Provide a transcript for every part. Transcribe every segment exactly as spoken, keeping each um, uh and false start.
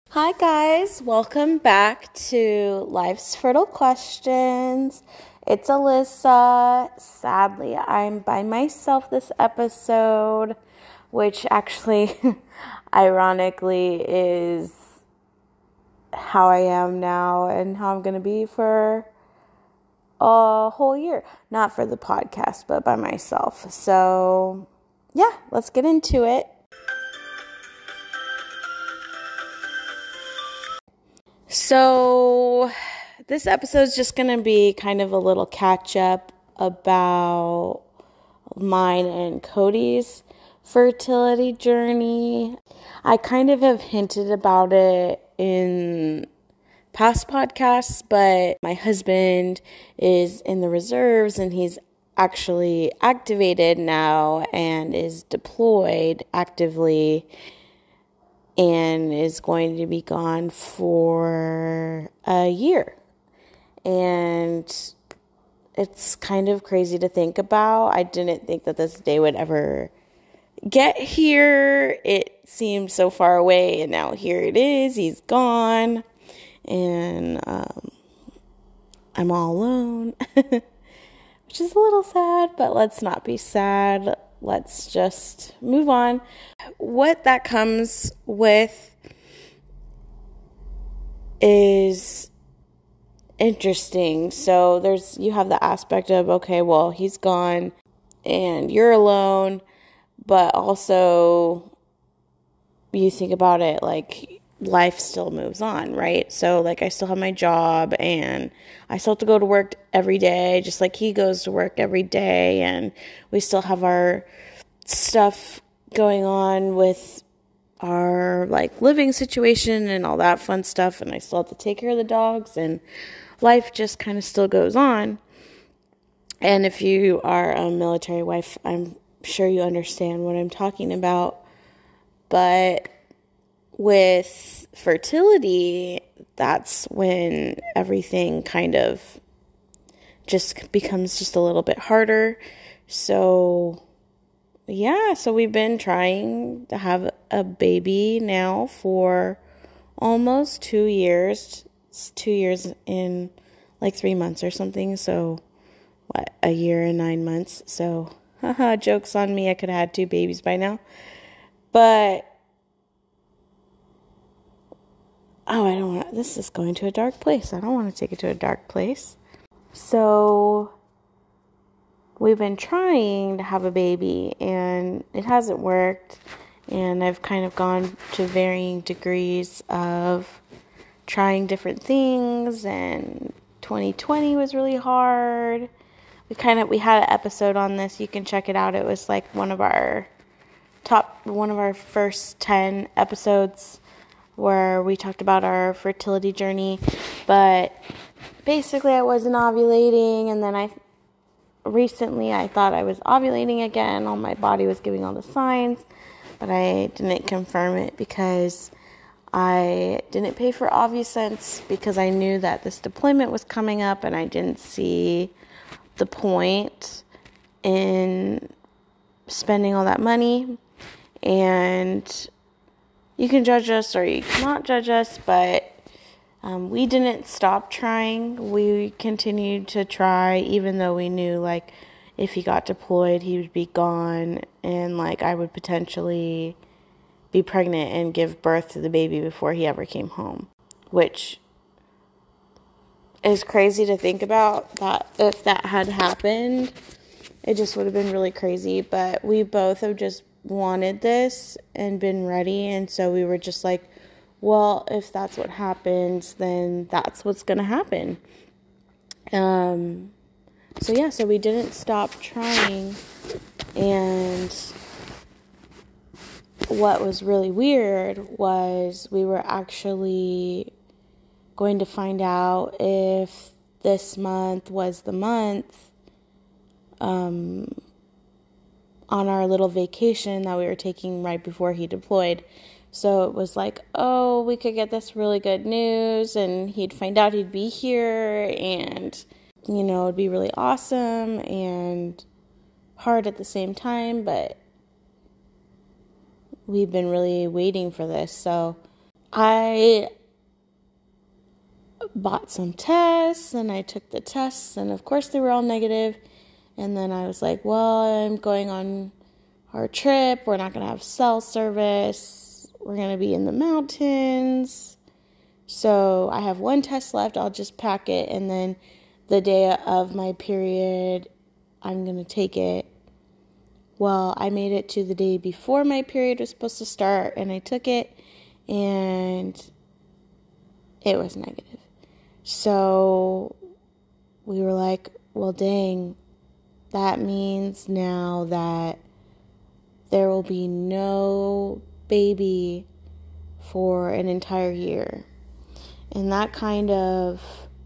Hi guys, welcome back to Life's Fertile Questions. It's Alyssa. Sadly, I'm by myself this episode, which actually, ironically, is how I am now and how I'm going to be for a whole year. Not for the podcast, but by myself. So, yeah, let's get into it. So, this episode is just going to be kind of a little catch up about mine and Cody's fertility journey. I kind of have hinted about it in past podcasts, but my husband is in the reserves and he's actually activated now and is deployed actively and is going to be gone for a year. And it's kind of crazy to think about. I didn't think that this day would ever get here. It seemed so far away, and now here it is. He's gone, and um, I'm all alone, which is a little sad, but let's not be sad. Let's just move on. What that comes with is interesting. So there's, you have the aspect of, okay, well, he's gone and you're alone, but also you think about it like life still moves on, right? So like I still have my job and I still have to go to work every day, just like he goes to work every day, and we still have our stuff going on with our like living situation and all that fun stuff, and I still have to take care of the dogs, and life just kind of still goes on. And if you are a military wife, I'm sure you understand what I'm talking about. But with fertility, that's when everything kind of just becomes just a little bit harder. So yeah, so we've been trying to have a baby now for almost two years. It's two years in like three months or something. So what, a year and nine months. So haha, joke's on me. I could have had two babies by now. But oh, I don't want, this is going to a dark place. I don't want to take it to a dark place. So we've been trying to have a baby and it hasn't worked. And I've kind of gone to varying degrees of trying different things. And twenty twenty was really hard. We kind of, we had an episode on this. You can check it out. It was like one of our top, one of our first ten episodes where we talked about our fertility journey. But basically I wasn't ovulating, and then I recently I thought I was ovulating again. All my body was giving all the signs, but I didn't confirm it because I didn't pay for OvuSense because I knew that this deployment was coming up, and I didn't see the point in spending all that money. And you can judge us or you cannot judge us, but um, we didn't stop trying. We continued to try, even though we knew, like, if he got deployed, he would be gone, and, like, I would potentially be pregnant and give birth to the baby before he ever came home, which is crazy to think about. That if that had happened, it just would have been really crazy. But we both have just wanted this and been ready, and so we were just like, well, if that's what happens, then that's what's gonna happen. Um so yeah, so we didn't stop trying. And what was really weird was we were actually going to find out if this month was the month um on our little vacation that we were taking right before he deployed. So it was like, oh, we could get this really good news, and he'd find out he'd be here, and, you know, it'd be really awesome and hard at the same time, but we've been really waiting for this. So I bought some tests and I took the tests, and of course they were all negative. And then I was like, well, I'm going on our trip. We're not going to have cell service. We're going to be in the mountains. So I have one test left. I'll just pack it. And then the day of my period, I'm going to take it. Well, I made it to the day before my period was supposed to start, and I took it, and it was negative. So we were like, well, dang, that means now that there will be no baby for an entire year. And that kind of,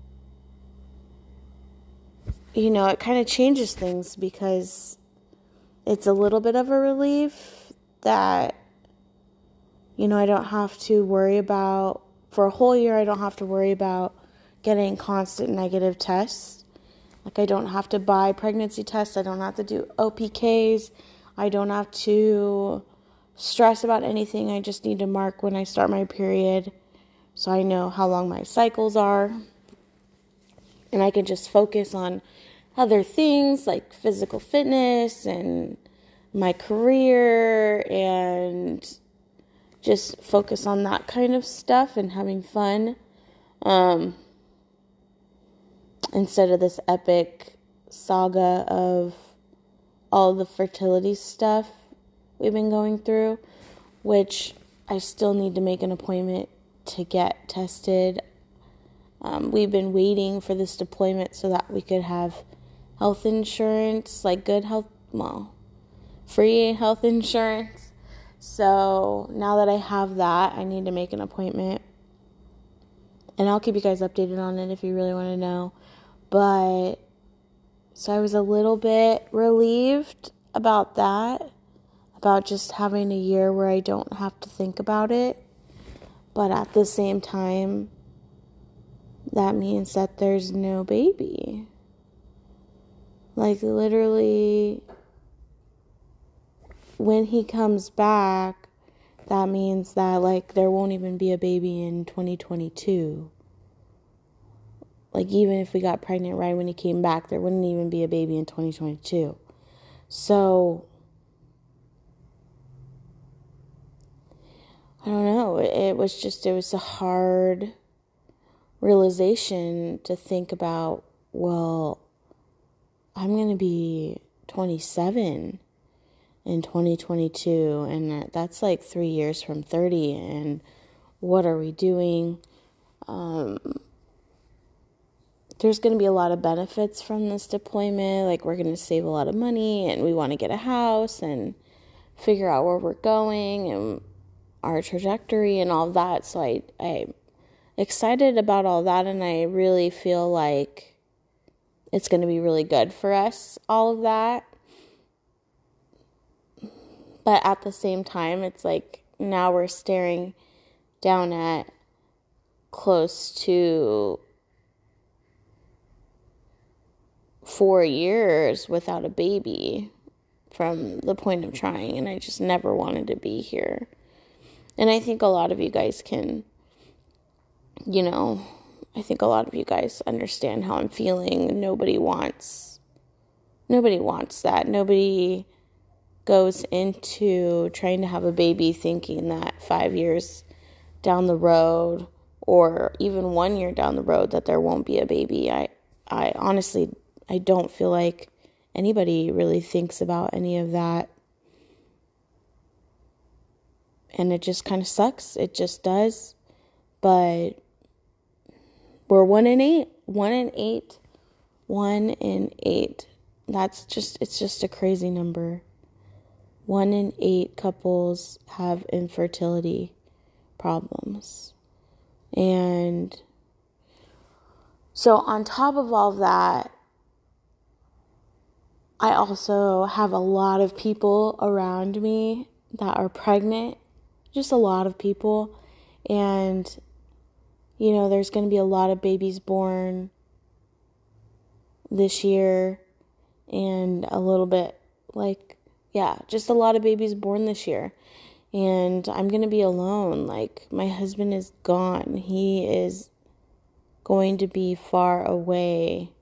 you know, it kind of changes things, because it's a little bit of a relief that, you know, I don't have to worry about, for a whole year, I don't have to worry about getting constant negative tests. Like, I don't have to buy pregnancy tests. I don't have to do O P Ks. I don't have to stress about anything. I just need to mark when I start my period so I know how long my cycles are. And I can just focus on other things like physical fitness and my career, and just focus on that kind of stuff and having fun. Um, instead of this epic saga of all the fertility stuff we've been going through, which I still need to make an appointment to get tested. Um, we've been waiting for this deployment so that we could have health insurance, like good health, well, free health insurance. So now that I have that, I need to make an appointment. And I'll keep you guys updated on it if you really want to know. But, so I was a little bit relieved about that, about just having a year where I don't have to think about it. But at the same time, that means that there's no baby. Like, literally, when he comes back, that means that, like, there won't even be a baby in twenty twenty-two. Like, even if we got pregnant right when he came back, there wouldn't even be a baby in twenty twenty-two. So, I don't know. It was just, it was a hard realization to think about, well, I'm going to be twenty-seven in twenty twenty-two, and that's like three years from thirty, and what are we doing? Um, there's going to be a lot of benefits from this deployment. Like, we're going to save a lot of money, and we want to get a house and figure out where we're going and our trajectory and all that. So I, I'm excited about all that, and I really feel like it's going to be really good for us, all of that. But at the same time, it's like now we're staring down at close to four years without a baby from the point of trying. And I just never wanted to be here. And I think a lot of you guys can, you know, I think a lot of you guys understand how I'm feeling. Nobody wants, nobody wants that. Nobody goes into trying to have a baby thinking that five years down the road, or even one year down the road, that there won't be a baby. I, I honestly, I don't feel like anybody really thinks about any of that. And it just kind of sucks. It just does. But we're one in eight, one in eight, one in eight. That's just, it's just a crazy number. One in eight couples have infertility problems. And so on top of all that, I also have a lot of people around me that are pregnant, just a lot of people. And, you know, there's going to be a lot of babies born this year, and a little bit like, yeah, just a lot of babies born this year. and I'm going to be alone. Like, my husband is gone. He is going to be far away.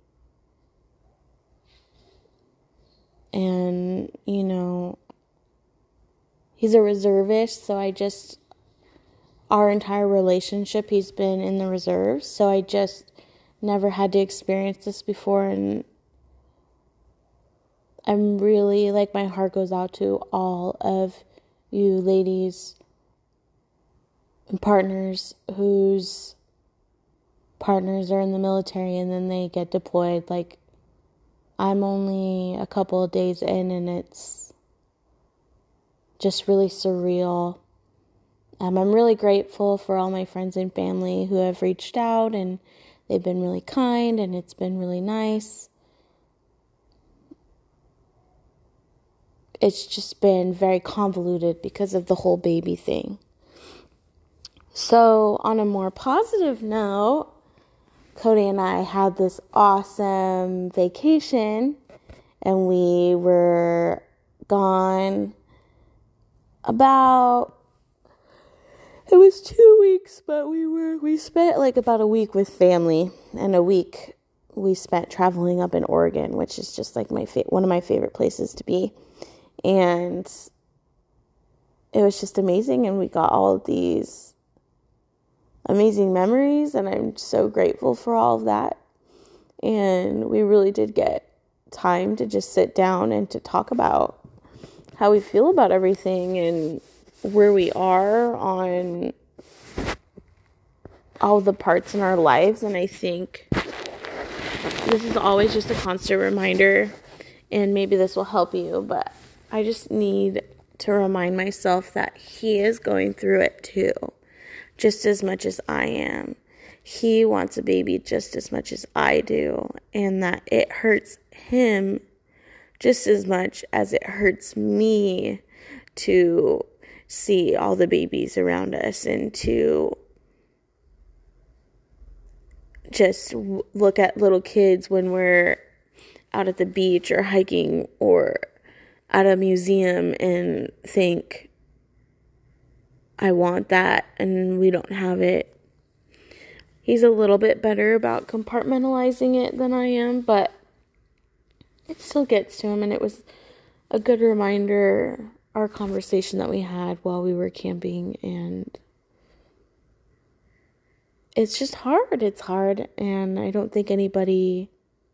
And, you know, he's a reservist, so I just, our entire relationship, he's been in the reserves, so I just never had to experience this before, and I'm really, like, my heart goes out to all of you ladies and partners whose partners are in the military and then they get deployed. Like, I'm only a couple of days in, and it's just really surreal. Um, I'm really grateful for all my friends and family who have reached out, and they've been really kind, and it's been really nice. It's just been very convoluted because of the whole baby thing. So, on a more positive note, Cody and I had this awesome vacation, and we were gone about, it was two weeks, but we were, we spent like about a week with family, and a week we spent traveling up in Oregon, which is just like my fa- one of my favorite places to be. And it was just amazing, and we got all of these amazing memories, and I'm so grateful for all of that. And we really did get time to just sit down and to talk about how we feel about everything and where we are on all the parts in our lives. And I think this is always just a constant reminder, and maybe this will help you, but I just need to remind myself that he is going through it too, just as much as I am. He wants a baby just as much as I do, and that it hurts him just as much as it hurts me to see all the babies around us, and to just look at little kids when we're out at the beach or hiking or at a museum and think, I want that, and we don't have it. He's a little bit better about compartmentalizing it than I am, but it still gets to him. And it was a good reminder, our conversation that we had while we were camping, and it's just hard. It's hard, and I don't think anybody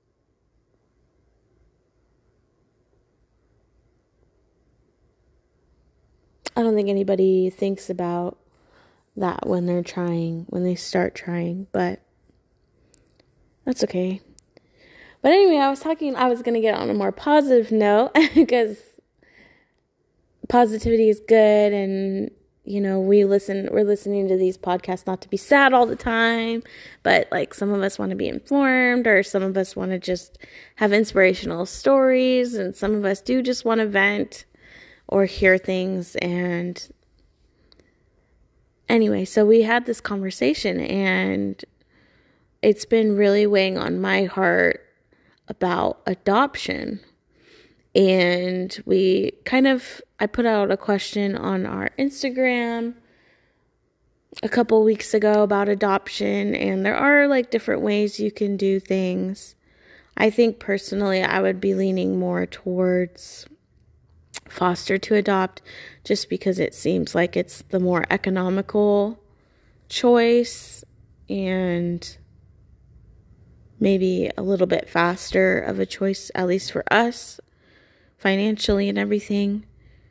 I don't think anybody thinks about that when they're trying, when they start trying, but that's okay. But anyway, I was talking, I was going to get on a more positive note, because positivity is good, and, you know, we listen, we're listening to these podcasts not to be sad all the time, but like some of us want to be informed, or some of us want to just have inspirational stories, and some of us do just want to vent or hear things. And anyway, so we had this conversation, and it's been really weighing on my heart about adoption. And we kind of, I put out a question on our Instagram a couple weeks ago about adoption, and there are like different ways you can do things. I think personally I would be leaning more towards foster to adopt, just because it seems like it's the more economical choice, and maybe a little bit faster of a choice, at least for us, financially and everything.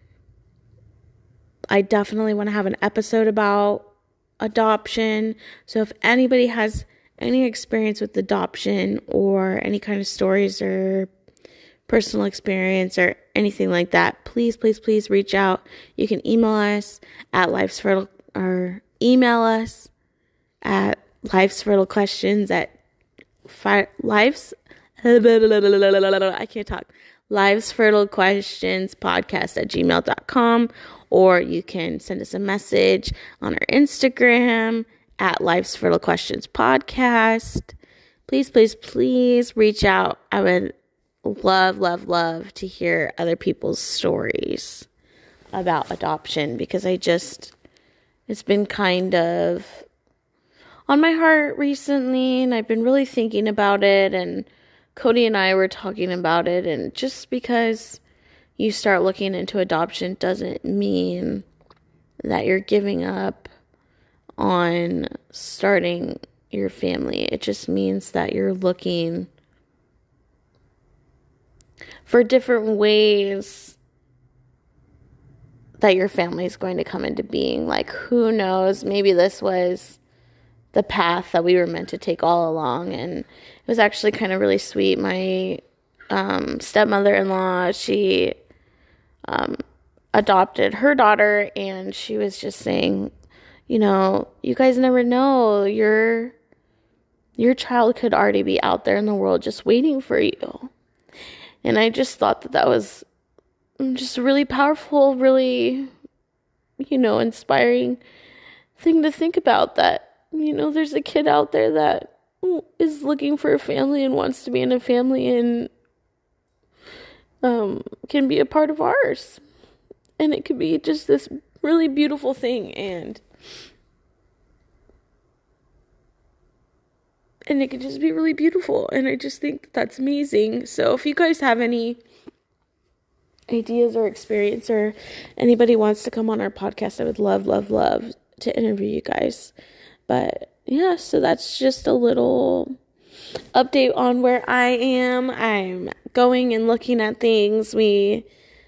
I definitely want to have an episode about adoption. So if anybody has any experience with adoption, or any kind of stories or personal experience or anything like that, please, please, please reach out. You can email us at Life's Fertile, or email us at Life's Fertile Questions at fi- Life's, I can't talk, Life's Fertile Questions Podcast at gmail dot com, or you can send us a message on our Instagram at Life's Fertile Questions Podcast. Please, please, please reach out. I would love, love, love to hear other people's stories about adoption because I just, it's been kind of on my heart recently, and I've been really thinking about it, and Cody and I were talking about it, and just because you start looking into adoption doesn't mean that you're giving up on starting your family. It just means that you're looking for different ways that your family is going to come into being. Like, who knows, maybe this was the path that we were meant to take all along. And it was actually kind of really sweet. My um, stepmother-in-law, she um, adopted her daughter, and she was just saying, you know, you guys never know, your your child could already be out there in the world just waiting for you. And I just thought that that was just a really powerful, really, you know, inspiring thing to think about, that, you know, there's a kid out there that is looking for a family and wants to be in a family and um, can be a part of ours. And it could be just this really beautiful thing. And and it could just be really beautiful. And I just think that's amazing. So if you guys have any ideas or experience, or anybody wants to come on our podcast, I would love, love, love to interview you guys. But yeah, so that's just a little update on where I am. I'm going and looking at things. We,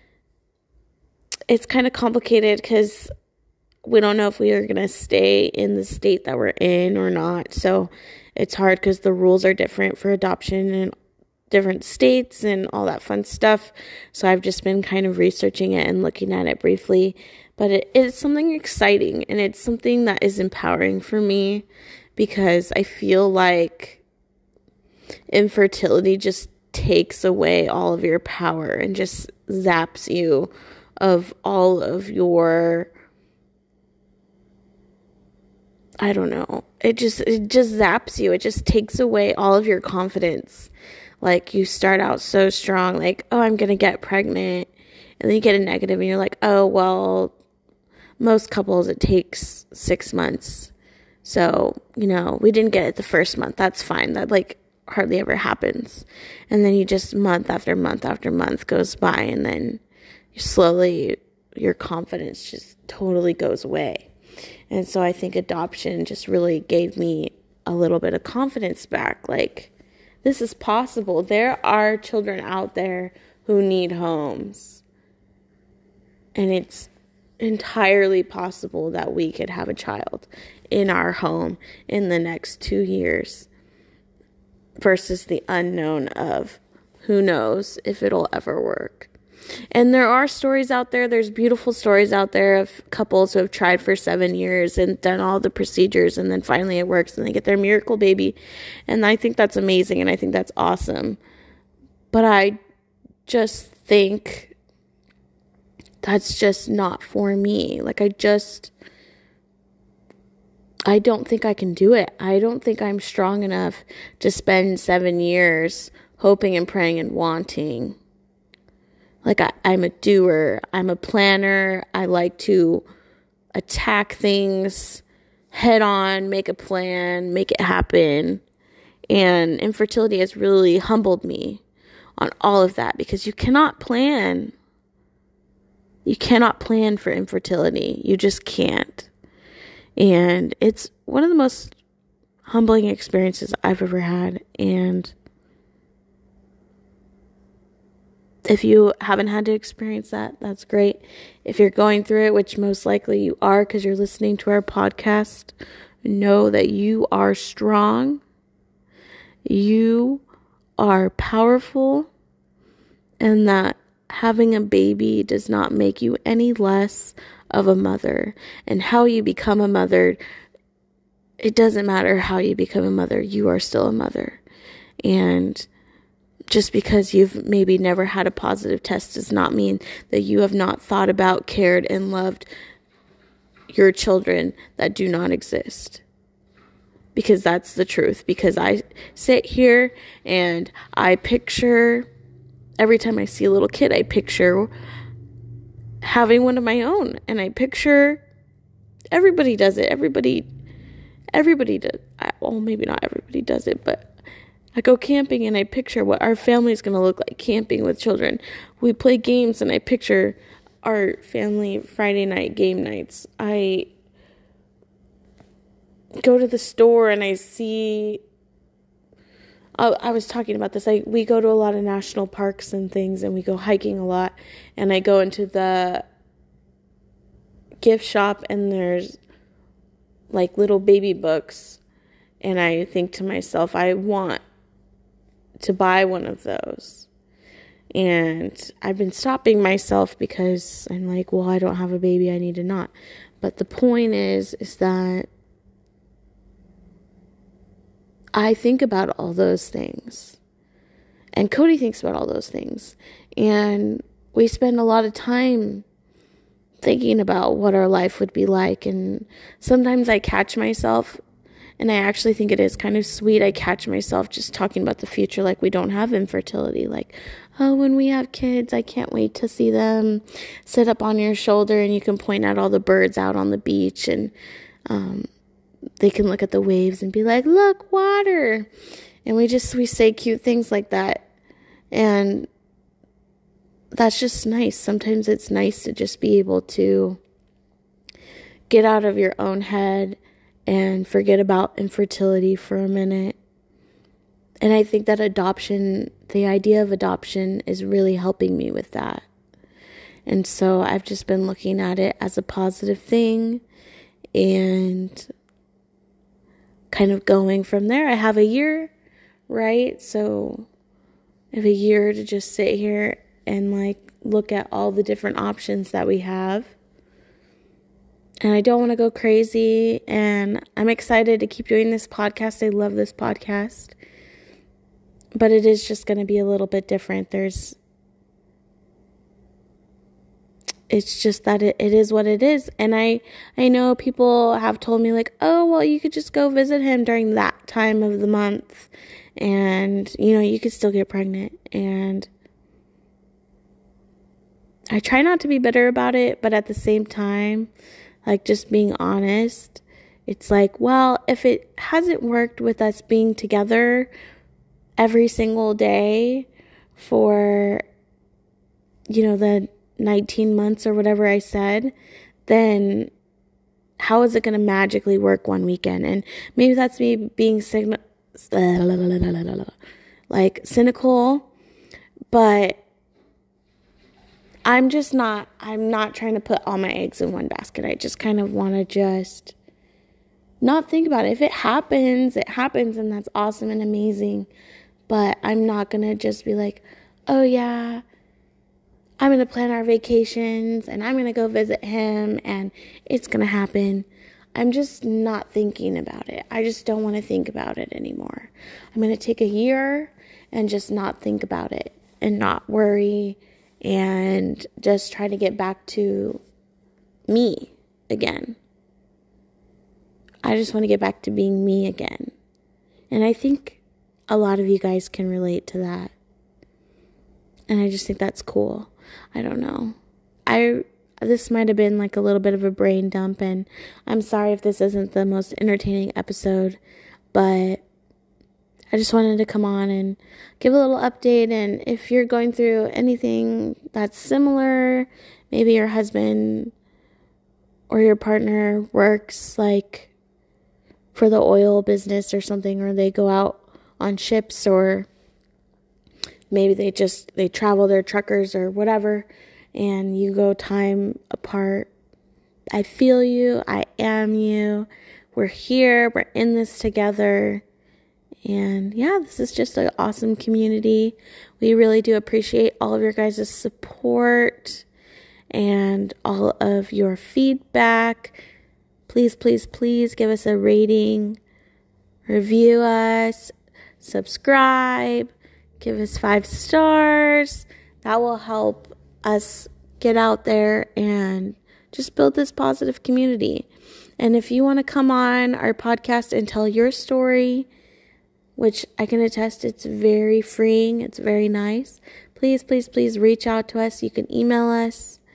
it's kind of complicated because we don't know if we are going to stay in the state that we're in or not. So it's hard because the rules are different for adoption in different states and all that fun stuff. So I've just been kind of researching it and looking at it briefly. But it is something exciting, and it's something that is empowering for me, because I feel like infertility just takes away all of your power and just zaps you of all of your, I don't know, it just, it just zaps you. It just takes away all of your confidence. Like, you start out so strong, like, oh, I'm going to get pregnant, and then you get a negative, and you're like, oh, well, most couples, it takes six months. So, you know, we didn't get it the first month. That's fine. That, like, hardly ever happens. And then you just, month after month after month goes by, and then you slowly, your confidence just totally goes away. And so I think adoption just really gave me a little bit of confidence back. Like, this is possible. There are children out there who need homes. And it's entirely possible that we could have a child in our home in the next two years versus the unknown of who knows if it'll ever work. And there are stories out there, there's beautiful stories out there of couples who have tried for seven years and done all the procedures, and then finally it works and they get their miracle baby. And I think that's amazing, and I think that's awesome. But I just think that's just not for me. Like, I just, I don't think I can do it. I don't think I'm strong enough to spend seven years hoping and praying and wanting. Like, I, I'm a doer. I'm a planner. I like to attack things head on, make a plan, make it happen. And infertility has really humbled me on all of that, because you cannot plan. You cannot plan for infertility. You just can't. And it's one of the most humbling experiences I've ever had. And if you haven't had to experience that, that's great. If you're going through it, which most likely you are because you're listening to our podcast, know that you are strong. You are powerful. And that having a baby does not make you any less of a mother. And how you become a mother, it doesn't matter how you become a mother. You are still a mother. And just because you've maybe never had a positive test does not mean that you have not thought about, cared, and loved your children that do not exist. Because that's the truth. Because I sit here and I picture, every time I see a little kid, I picture having one of my own. And I picture, everybody does it. Everybody, everybody does. Well, maybe not everybody does it, but I go camping and I picture what our family is going to look like camping with children. We play games and I picture our family Friday night game nights. I go to the store and I see, I, I was talking about this. I, we go to a lot of national parks and things, and we go hiking a lot. And I go into the gift shop and there's like little baby books. And I think to myself, I want to buy one of those. And I've been stopping myself because I'm like, well, I don't have a baby, I need to not. But the point is, is that I think about all those things. And Cody thinks about all those things. And we spend a lot of time thinking about what our life would be like. And sometimes I catch myself, and I actually think it is kind of sweet. I catch myself just talking about the future like we don't have infertility. Like, oh, when we have kids, I can't wait to see them sit up on your shoulder and you can point out all the birds out on the beach. And um, they can look at the waves and be like, look, water. And we just, we say cute things like that. And that's just nice. Sometimes it's nice to just be able to get out of your own head and forget about infertility for a minute. And I think that adoption, the idea of adoption is really helping me with that. And so I've just been looking at it as a positive thing and kind of going from there. I have a year, right? So I have a year to just sit here and like look at all the different options that we have. And I don't want to go crazy, and I'm excited to keep doing this podcast. I love this podcast, but it is just going to be a little bit different. There's, it's just that it, it is what it is. And I, I know people have told me like, oh, well, you could just go visit him during that time of the month, and, you know, you could still get pregnant. And I try not to be bitter about it, but at the same time, like just being honest, it's like, well, if it hasn't worked with us being together every single day for, you know, the nineteen months or whatever I said, then how is it going to magically work one weekend? And maybe that's me being sign- like cynical, but I'm just not, I'm not trying to put all my eggs in one basket. I just kind of want to just not think about it. If it happens, it happens, and that's awesome and amazing. But I'm not going to just be like, oh yeah, I'm going to plan our vacations and I'm going to go visit him and it's going to happen. I'm just not thinking about it. I just don't want to think about it anymore. I'm going to take a year and just not think about it and not worry and just try to get back to me again. I just want to get back to being me again. And I think a lot of you guys can relate to that. And I just think that's cool. I don't know. I this might have been like a little bit of a brain dump, and I'm sorry if this isn't the most entertaining episode, but I just wanted to come on and give a little update. And if you're going through anything that's similar, maybe your husband or your partner works like for the oil business or something, or they go out on ships, or maybe they just, they travel, they're truckers or whatever, and you go time apart. I feel you. I am you. We're here. We're in this together. And yeah, this is just an awesome community. We really do appreciate all of your guys' support and all of your feedback. Please, please, please give us a rating, review us, subscribe, give us five stars. That will help us get out there and just build this positive community. And if you want to come on our podcast and tell your story, which I can attest it's very freeing, it's very nice, please, please, please reach out to us. You can email us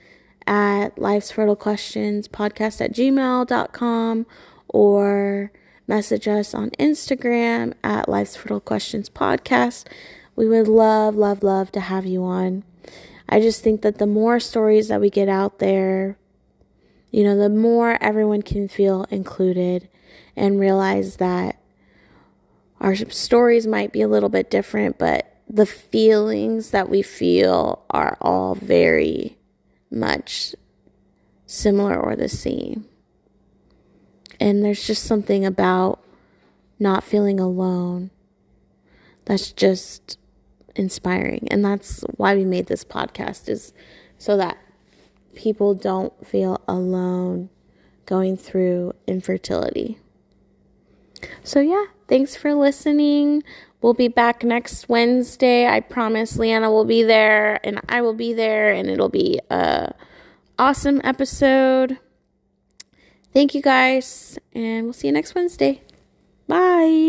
at Life's Fertile Questions podcast at gmail dot com, or message us on Instagram at Life's Fertile Questions podcast. We would love, love, love to have you on. I just think that the more stories that we get out there, you know, the more everyone can feel included and realize that our stories might be a little bit different, but the feelings that we feel are all very much similar or the same. And there's just something about not feeling alone that's just inspiring. And that's why we made this podcast, is so that people don't feel alone going through infertility. So yeah, thanks for listening. We'll be back next Wednesday. I promise Leanna will be there and I will be there, and it'll be a awesome episode. Thank you guys, and we'll see you next Wednesday. Bye.